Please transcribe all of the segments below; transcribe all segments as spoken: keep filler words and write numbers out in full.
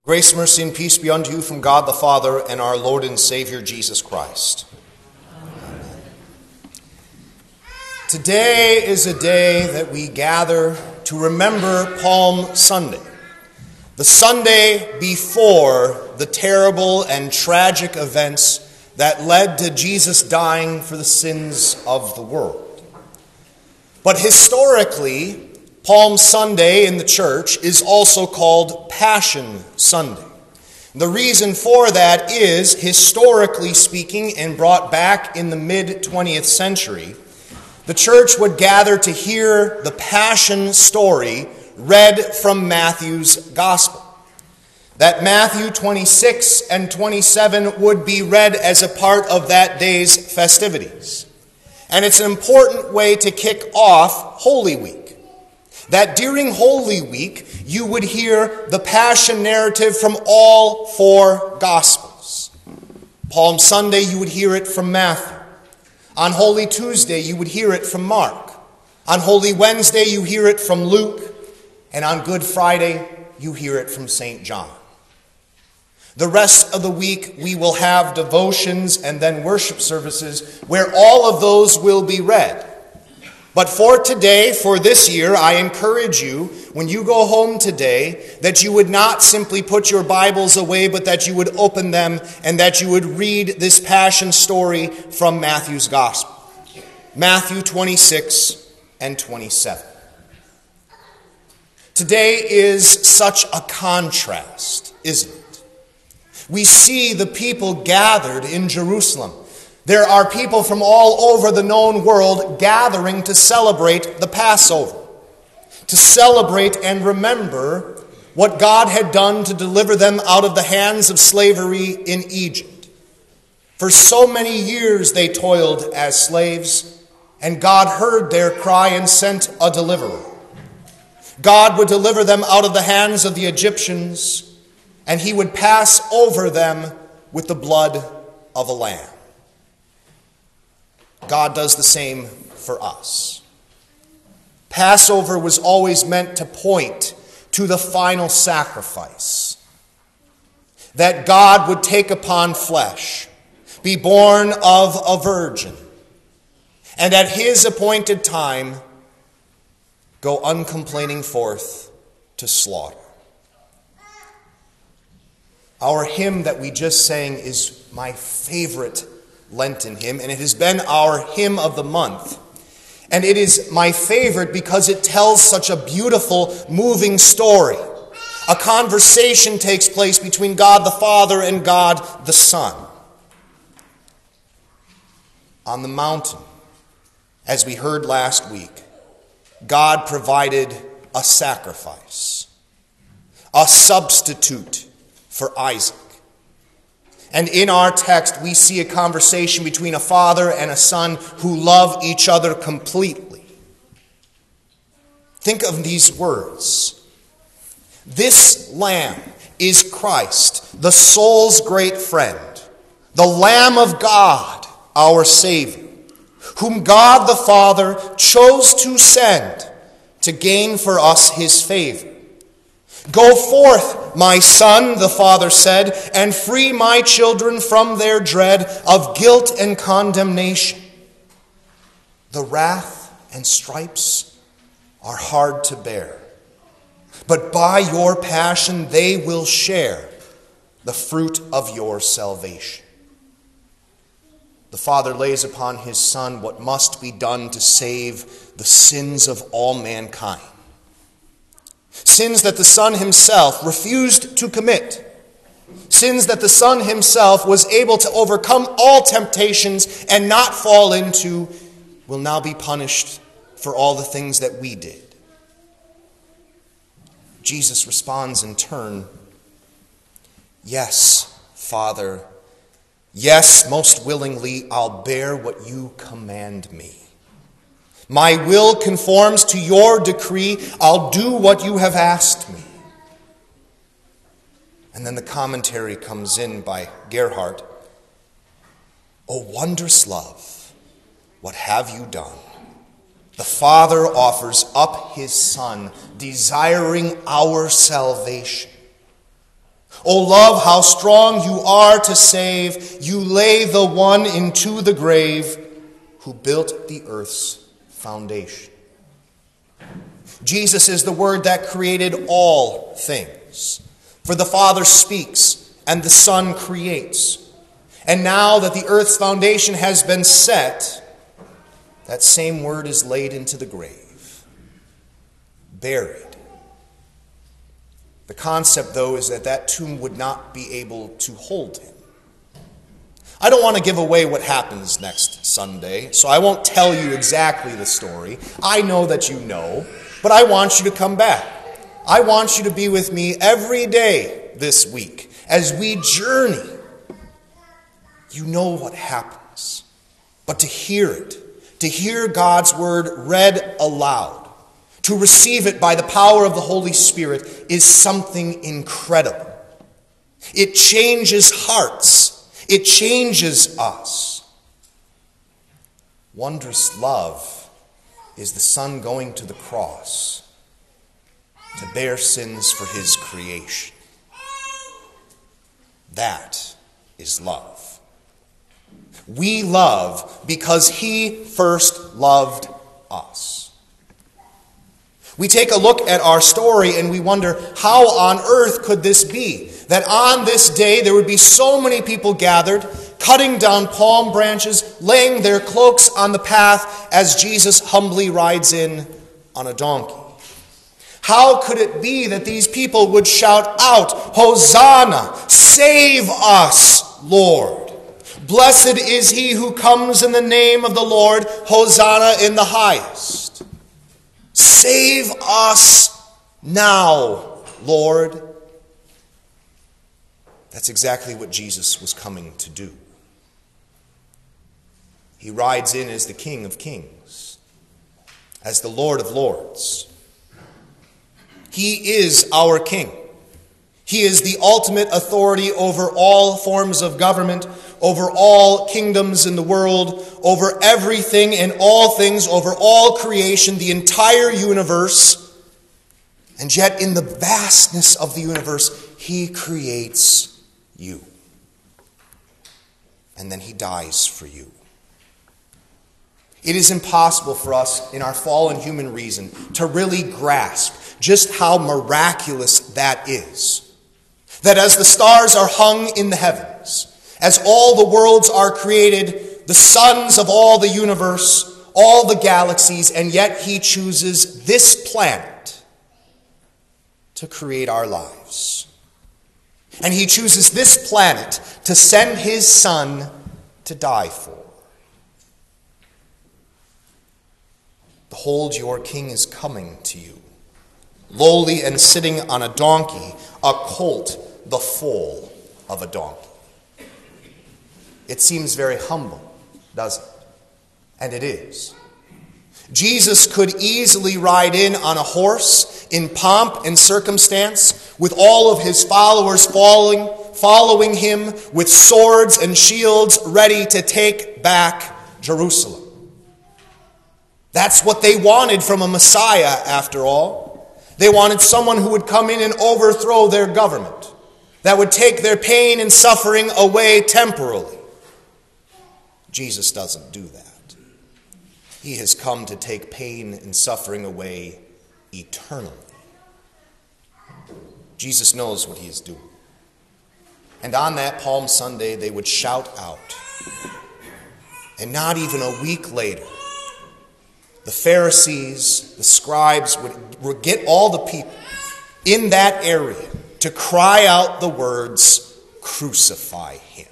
Grace, mercy, and peace be unto you from God the Father and our Lord and Savior Jesus Christ. Amen. Today is a day that we gather to remember Palm Sunday, the Sunday before the terrible and tragic events that led to Jesus dying for the sins of the world. But historically, Palm Sunday in the church is also called Passion Sunday. The reason for that is, historically speaking, and brought back in the mid-twentieth century, the church would gather to hear the Passion story read from Matthew's Gospel. That Matthew twenty-six and twenty-seven would be read as a part of that day's festivities. And it's an important way to kick off Holy Week. That during Holy Week, you would hear the Passion narrative from all four Gospels. Palm Sunday, you would hear it from Matthew. On Holy Tuesday, you would hear it from Mark. On Holy Wednesday, you hear it from Luke. And on Good Friday, you hear it from Saint John. The rest of the week, we will have devotions and then worship services where all of those will be read. But for today, for this year, I encourage you, when you go home today, that you would not simply put your Bibles away, but that you would open them and that you would read this Passion story from Matthew's Gospel. Matthew twenty-six and twenty-seven. Today is such a contrast, isn't it? We see the people gathered in Jerusalem. There are people from all over the known world gathering to celebrate the Passover, to celebrate and remember what God had done to deliver them out of the hands of slavery in Egypt. For so many years they toiled as slaves, and God heard their cry and sent a deliverer. God would deliver them out of the hands of the Egyptians, and he would pass over them with the blood of a lamb. God does the same for us. Passover was always meant to point to the final sacrifice, that God would take upon flesh, be born of a virgin, and at his appointed time go uncomplaining forth to slaughter. Our hymn that we just sang is my favorite Lenten hymn, and it has been our hymn of the month. And it is my favorite because it tells such a beautiful, moving story. A conversation takes place between God the Father and God the Son. On the mountain, as we heard last week, God provided a sacrifice, a substitute for Isaac. And in our text, we see a conversation between a father and a son who love each other completely. Think of these words. This lamb is Christ, the soul's great friend, the Lamb of God, our Savior, whom God the Father chose to send to gain for us his favor. Go forth, my son, the Father said, and free my children from their dread of guilt and condemnation. The wrath and stripes are hard to bear, but by your passion they will share the fruit of your salvation. The Father lays upon his Son what must be done to save the sins of all mankind. Sins that the Son himself refused to commit. Sins that the Son himself was able to overcome all temptations and not fall into, will now be punished for all the things that we did. Jesus responds in turn, yes, Father, yes, most willingly, I'll bear what you command me. My will conforms to your decree. I'll do what you have asked me. And then the commentary comes in by Gerhard. O wondrous love, what have you done? The Father offers up his Son, desiring our salvation. O love, how strong you are to save. You lay the one into the grave who built the earth's foundation. Jesus is the Word that created all things. For the Father speaks and the Son creates. And now that the earth's foundation has been set, that same Word is laid into the grave, buried. The concept, though, is that that tomb would not be able to hold him. I don't want to give away what happens next Sunday, so I won't tell you exactly the story. I know that you know, but I want you to come back. I want you to be with me every day this week as we journey. You know what happens, but to hear it, to hear God's word read aloud, to receive it by the power of the Holy Spirit is something incredible. It changes hearts. It changes us. Wondrous love is the Son going to the cross to bear sins for his creation. That is love. We love because he first loved us. We take a look at our story and we wonder, how on earth could this be? That on this day there would be so many people gathered, cutting down palm branches, laying their cloaks on the path as Jesus humbly rides in on a donkey. How could it be that these people would shout out, Hosanna, save us, Lord. Blessed is he who comes in the name of the Lord, Hosanna in the highest. Save us now, Lord. That's exactly what Jesus was coming to do. He rides in as the King of Kings, as the Lord of Lords. He is our King. He is the ultimate authority over all forms of government, over all kingdoms in the world, over everything and all things, over all creation, the entire universe. And yet in the vastness of the universe, he creates you. And then he dies for you. It is impossible for us in our fallen human reason to really grasp just how miraculous that is. That as the stars are hung in the heavens, as all the worlds are created, the suns of all the universe, all the galaxies, and yet he chooses this planet to create our lives. And he chooses this planet to send his Son to die for. Behold, your King is coming to you, lowly and sitting on a donkey, a colt, the foal of a donkey. It seems very humble, doesn't it? And it is. Jesus could easily ride in on a horse in pomp and circumstance, with all of his followers following, following him with swords and shields ready to take back Jerusalem. That's what they wanted from a Messiah, after all. They wanted someone who would come in and overthrow their government, that would take their pain and suffering away temporally. Jesus doesn't do that. He has come to take pain and suffering away eternally. Jesus knows what he is doing. And on that Palm Sunday, they would shout out. And not even a week later, the Pharisees, the scribes would, would get all the people in that area to cry out the words, "Crucify him."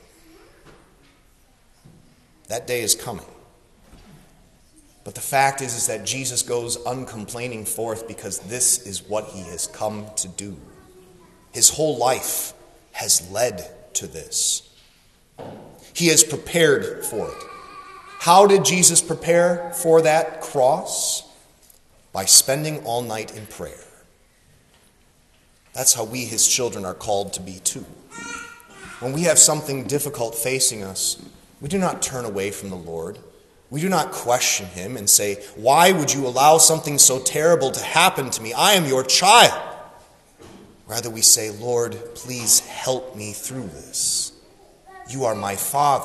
That day is coming. But the fact is, is that Jesus goes uncomplaining forth because this is what he has come to do. His whole life has led to this. He has prepared for it. How did Jesus prepare for that cross? By spending all night in prayer. That's how we, his children, are called to be too. When we have something difficult facing us, we do not turn away from the Lord. We do not question him and say, "Why would you allow something so terrible to happen to me? I am your child." Rather, we say, Lord, please help me through this. You are my Father.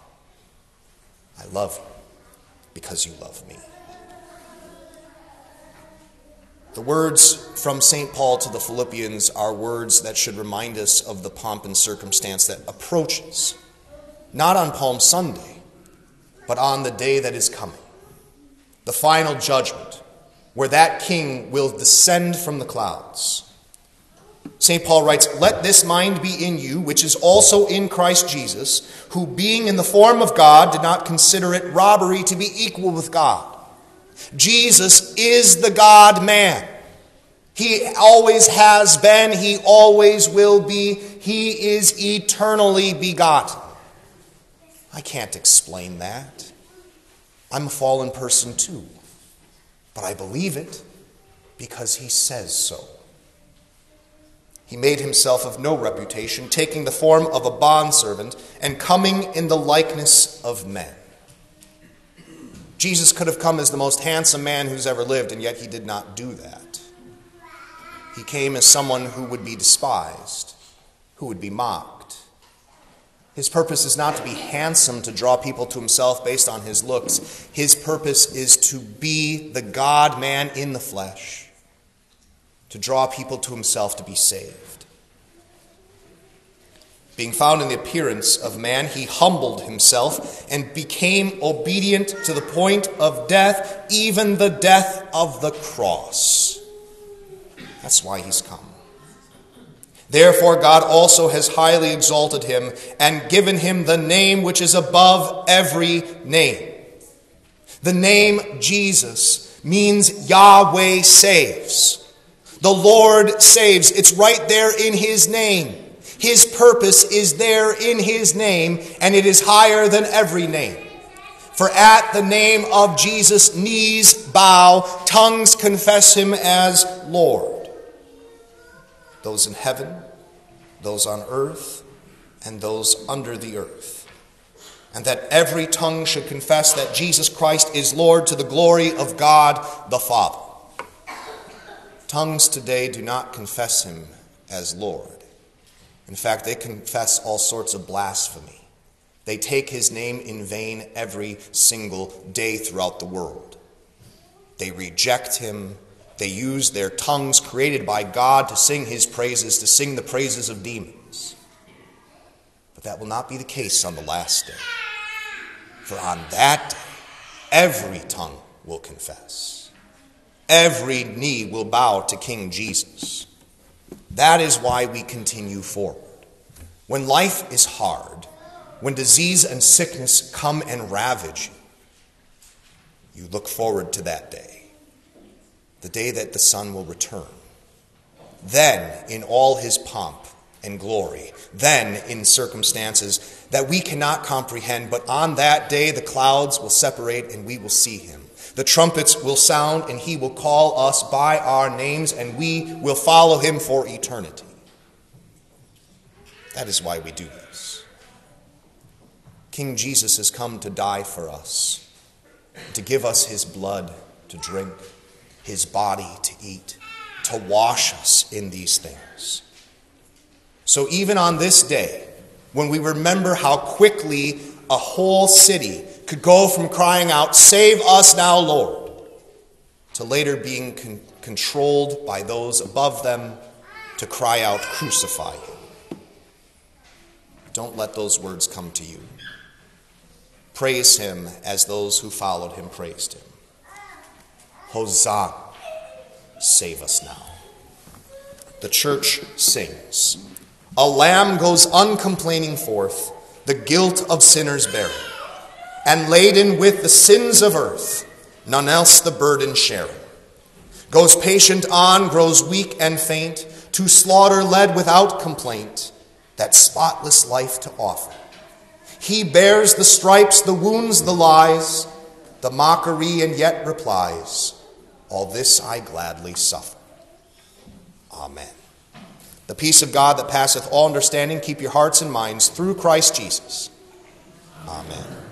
I love you because you love me. The words from Saint Paul to the Philippians are words that should remind us of the pomp and circumstance that approaches, not on Palm Sunday, but on the day that is coming, the final judgment, where that king will descend from the clouds. Saint Paul writes, "Let this mind be in you, which is also in Christ Jesus, who being in the form of God did not consider it robbery to be equal with God." Jesus is the God-man. He always has been, he always will be. He is eternally begotten. I can't explain that. I'm a fallen person too. But I believe it because he says so. He made himself of no reputation, taking the form of a bondservant and coming in the likeness of men. Jesus could have come as the most handsome man who's ever lived, and yet he did not do that. He came as someone who would be despised, who would be mocked. His purpose is not to be handsome to draw people to himself based on his looks. His purpose is to be the God-man in the flesh, to draw people to himself to be saved. Being found in the appearance of man, he humbled himself and became obedient to the point of death, even the death of the cross. That's why he's come. Therefore, God also has highly exalted him and given him the name which is above every name. The name Jesus means Yahweh saves. The Lord saves. It's right there in his name. His purpose is there in his name, and it is higher than every name. For at the name of Jesus, knees bow, tongues confess him as Lord. Those in heaven, those on earth, and those under the earth. And that every tongue should confess that Jesus Christ is Lord to the glory of God the Father. Tongues today do not confess him as Lord. In fact, they confess all sorts of blasphemy. They take his name in vain every single day throughout the world. They reject him. They use their tongues created by God to sing his praises, to sing the praises of demons. But that will not be the case on the last day. For on that day, every tongue will confess. Every knee will bow to King Jesus. That is why we continue forward. When life is hard, when disease and sickness come and ravage you, you look forward to that day, the day that the Son will return. Then, in all his pomp and glory, then in circumstances that we cannot comprehend, but on that day the clouds will separate and we will see him. The trumpets will sound, and he will call us by our names, and we will follow him for eternity. That is why we do this. King Jesus has come to die for us, to give us his blood to drink, his body to eat, to wash us in these things. So even on this day, when we remember how quickly a whole city could go from crying out, "Save us now, Lord," to later being con- controlled by those above them to cry out, "Crucify him." Don't let those words come to you. Praise him as those who followed him praised him. Hosanna, save us now. The church sings, "A lamb goes uncomplaining forth, the guilt of sinners bearing, and laden with the sins of earth, none else the burden sharing. Goes patient on, grows weak and faint, to slaughter led without complaint, that spotless life to offer. He bears the stripes, the wounds, the lies, the mockery, and yet replies, all this I gladly suffer. Amen. The peace of God that passeth all understanding, keep your hearts and minds through Christ Jesus. Amen.